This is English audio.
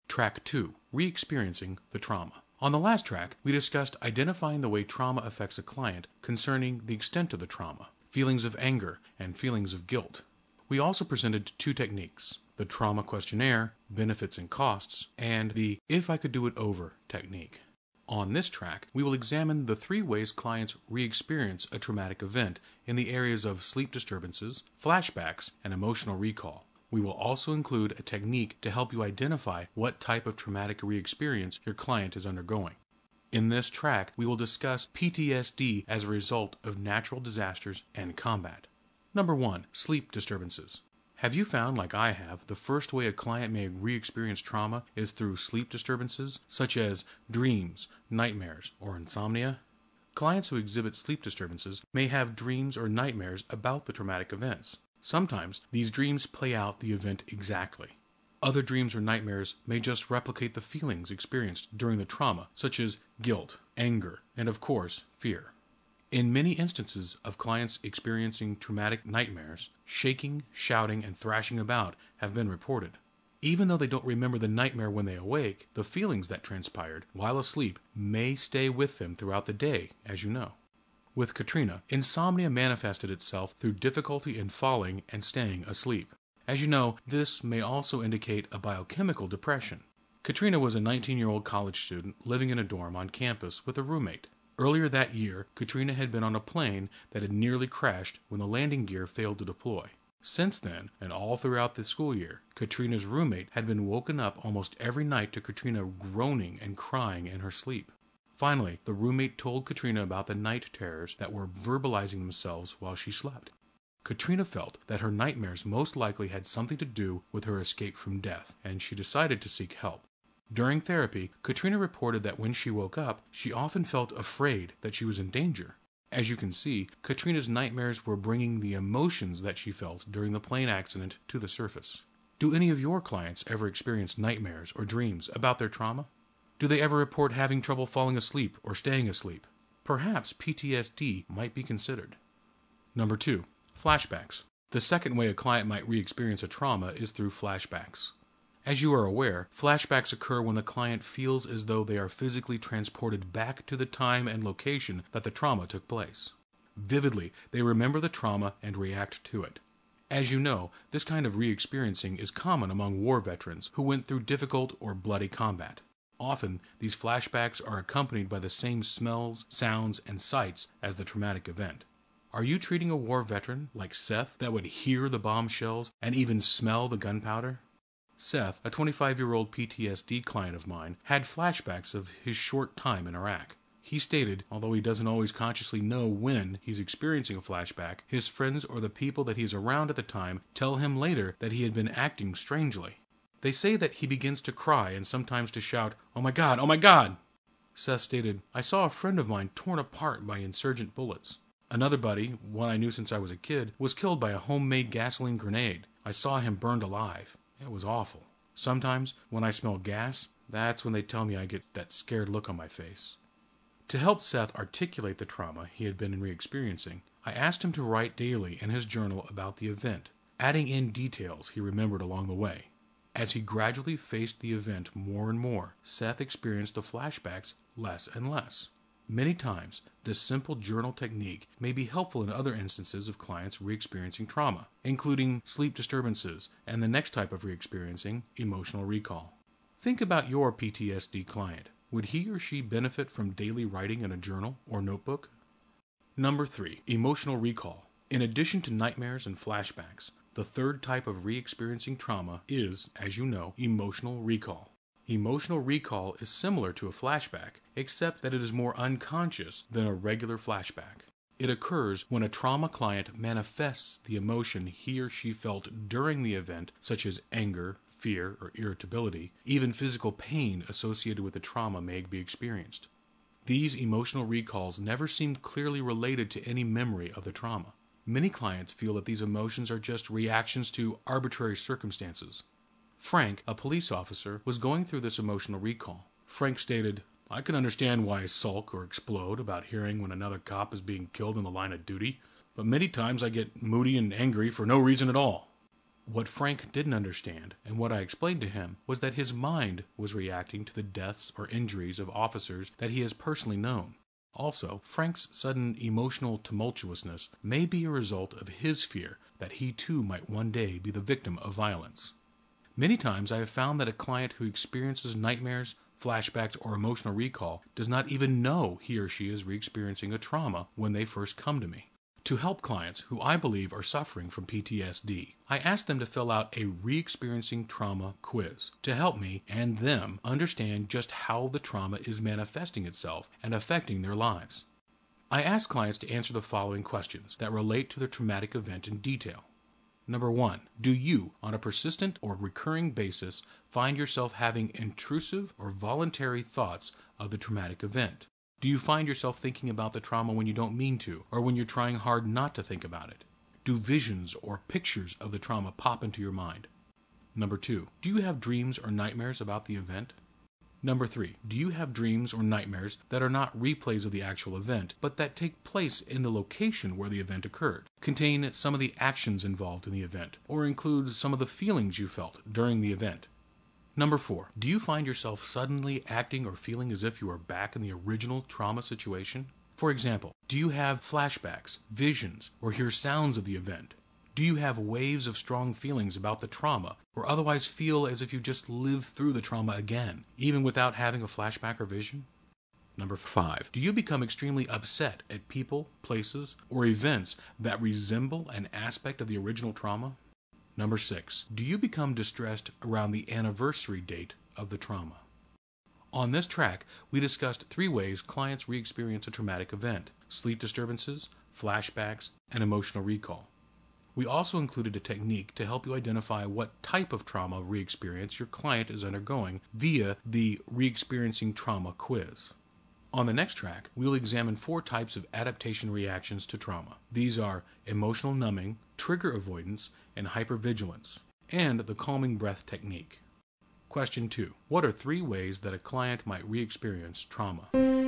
Track 2. Re-experiencing the trauma. On the last track, we discussed identifying the way trauma affects a client concerning the extent of the trauma, feelings of anger, and feelings of guilt. We also presented 2 techniques: the trauma questionnaire, benefits and costs, and the if I could do it over technique. On this track, we will examine the 3 ways clients re-experience a traumatic event in the areas of sleep disturbances, flashbacks, and emotional recall. We will also include a technique to help you identify what type of traumatic re-experience your client is undergoing. In this track, we will discuss PTSD as a result of natural disasters and combat. Number 1. Sleep disturbances. Have you found, like I have, the first way a client may re-experience trauma is through sleep disturbances, such as dreams, nightmares, or insomnia? Clients who exhibit sleep disturbances may have dreams or nightmares about the traumatic events. Sometimes, these dreams play out the event exactly. Other dreams or nightmares may just replicate the feelings experienced during the trauma, such as guilt, anger, and of course, fear. In many instances of clients experiencing traumatic nightmares, shaking, shouting, and thrashing about have been reported. Even though they don't remember the nightmare when they awake, the feelings that transpired while asleep may stay with them throughout the day, as you know. With Katrina, insomnia manifested itself through difficulty in falling and staying asleep. As you know, this may also indicate a biochemical depression. Katrina was a 19-year-old college student living in a dorm on campus with a roommate. Earlier that year, Katrina had been on a plane that had nearly crashed when the landing gear failed to deploy. Since then, and all throughout the school year, Katrina's roommate had been woken up almost every night to Katrina groaning and crying in her sleep. Finally, the roommate told Katrina about the night terrors that were verbalizing themselves while she slept. Katrina felt that her nightmares most likely had something to do with her escape from death, and she decided to seek help. During therapy, Katrina reported that when she woke up, she often felt afraid that she was in danger. As you can see, Katrina's nightmares were bringing the emotions that she felt during the plane accident to the surface. Do any of your clients ever experience nightmares or dreams about their trauma? Do they ever report having trouble falling asleep or staying asleep? Perhaps PTSD might be considered. Number 2. Flashbacks. The second way a client might re-experience a trauma is through flashbacks. As you are aware, flashbacks occur when the client feels as though they are physically transported back to the time and location that the trauma took place. Vividly, they remember the trauma and react to it. As you know, this kind of re-experiencing is common among war veterans who went through difficult or bloody combat. Often, these flashbacks are accompanied by the same smells, sounds, and sights as the traumatic event. Are you treating a war veteran like Seth that would hear the bombshells and even smell the gunpowder? Seth, a 25-year-old PTSD client of mine, had flashbacks of his short time in Iraq. He stated, although he doesn't always consciously know when he's experiencing a flashback, his friends or the people that he's around at the time tell him later that he had been acting strangely. They say that he begins to cry and sometimes to shout, "Oh my God, oh my God!" Seth stated, "I saw a friend of mine torn apart by insurgent bullets. Another buddy, one I knew since I was a kid, was killed by a homemade gasoline grenade. I saw him burned alive. It was awful. Sometimes, when I smell gas, that's when they tell me I get that scared look on my face." To help Seth articulate the trauma he had been re-experiencing, I asked him to write daily in his journal about the event, adding in details he remembered along the way. As he gradually faced the event more and more, Seth experienced the flashbacks less and less. Many times, this simple journal technique may be helpful in other instances of clients re-experiencing trauma, including sleep disturbances and the next type of re-experiencing, emotional recall. Think about your PTSD client. Would he or she benefit from daily writing in a journal or notebook? Number 3. Emotional recall. In addition to nightmares and flashbacks, the third type of re-experiencing trauma is, as you know, emotional recall. Emotional recall is similar to a flashback, except that it is more unconscious than a regular flashback. It occurs when a trauma client manifests the emotion he or she felt during the event, such as anger, fear, or irritability. Even physical pain associated with the trauma may be experienced. These emotional recalls never seem clearly related to any memory of the trauma. Many clients feel that these emotions are just reactions to arbitrary circumstances. Frank, a police officer, was going through this emotional recall. Frank stated, "I can understand why I sulk or explode about hearing when another cop is being killed in the line of duty, but many times I get moody and angry for no reason at all." What Frank didn't understand, and what I explained to him, was that his mind was reacting to the deaths or injuries of officers that he has personally known. Also, Frank's sudden emotional tumultuousness may be a result of his fear that he too might one day be the victim of violence. Many times I have found that a client who experiences nightmares, flashbacks, or emotional recall does not even know he or she is re-experiencing a trauma when they first come to me. To help clients who I believe are suffering from PTSD, I ask them to fill out a re-experiencing trauma quiz to help me and them understand just how the trauma is manifesting itself and affecting their lives. I ask clients to answer the following questions that relate to their traumatic event in detail. Number 1, do you, on a persistent or recurring basis, find yourself having intrusive or voluntary thoughts of the traumatic event? Do you find yourself thinking about the trauma when you don't mean to, or when you're trying hard not to think about it? Do visions or pictures of the trauma pop into your mind? Number 2, do you have dreams or nightmares about the event? Number 3, do you have dreams or nightmares that are not replays of the actual event, but that take place in the location where the event occurred, contain some of the actions involved in the event, or include some of the feelings you felt during the event? Number 4, do you find yourself suddenly acting or feeling as if you are back in the original trauma situation? For example, do you have flashbacks, visions, or hear sounds of the event? Do you have waves of strong feelings about the trauma, or otherwise feel as if you just lived through the trauma again, even without having a flashback or vision? Number 5, do you become extremely upset at people, places, or events that resemble an aspect of the original trauma? Number 6, do you become distressed around the anniversary date of the trauma? On this track, we discussed 3 ways clients re-experience a traumatic event: sleep disturbances, flashbacks, and emotional recall. We also included a technique to help you identify what type of trauma re-experience your client is undergoing via the Re-experiencing Trauma quiz. On the next track, we'll examine 4 types of adaptation reactions to trauma. These are emotional numbing, trigger avoidance, and hypervigilance, and the calming breath technique. Question 2. What are 3 ways that a client might re-experience trauma?